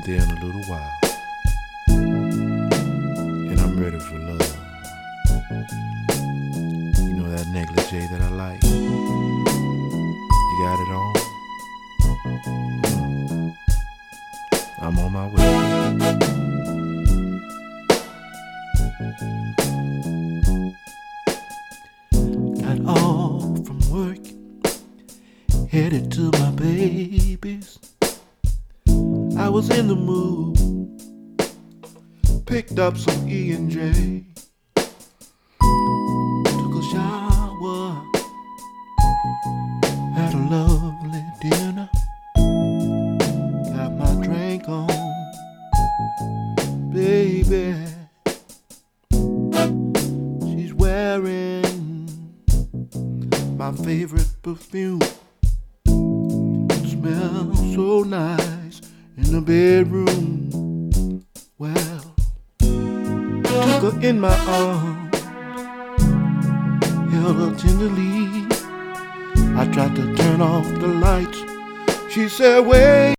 there in a little while, and I'm ready for love. You know that negligee that I like? You got it on? I'm on my way. Got off from work, headed to my baby's. I was in the mood, picked up some E&J, took a shower, had a lovely dinner, got my drink on, baby. She's wearing my favorite perfume, smells so nice in the bedroom. Well, took her in my arms, held her tenderly. I tried to turn off the lights. She said, wait.